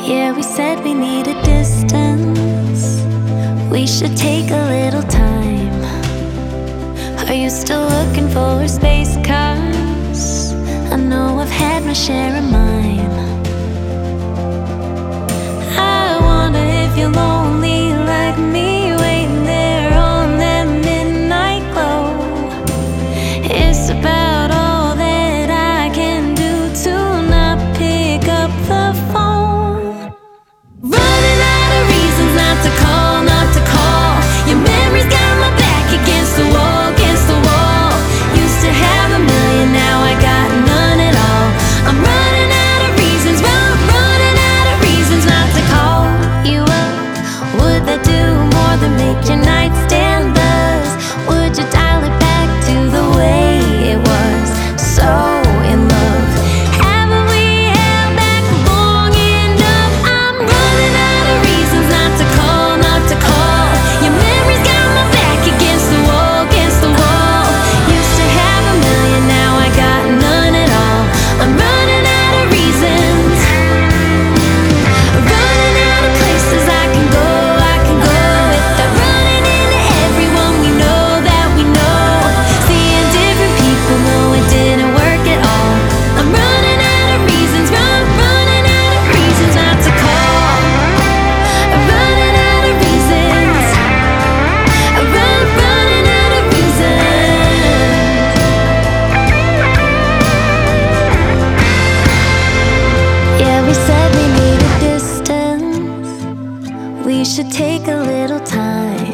Yeah, we said we need a distance. We should take a little time. Are you still looking for a space? 'Cause I know I've had my share of mine. I wonder if you're lonely like me, waiting there on that midnight glow. It's about all that I can do to not pick up the phone. Running out of reasons not to call, not to call. Your memory's got my back against the wall, against the wall. Used to have a million, now I got none at all. I'm running out of reasons, running out of reasons not to call you up. Would that do more than make your nightstand buzz? Would you dial it back to the way it was? So in love. Haven't we held back long enough? I'm running out of reasons not to call, not to call. Your memory's got my back against the wall, against the wall. Used to have a million, now I got none at all. I'm running out of reasons, running out of places I can go without running into everyone we know that we know. Seeing different people, no, it didn't work at all. I'm running out of reasons, running out of reasons not to call. I'm running out of reasons, running out of reasons. Yeah, we said we need a distance. We should take a little time.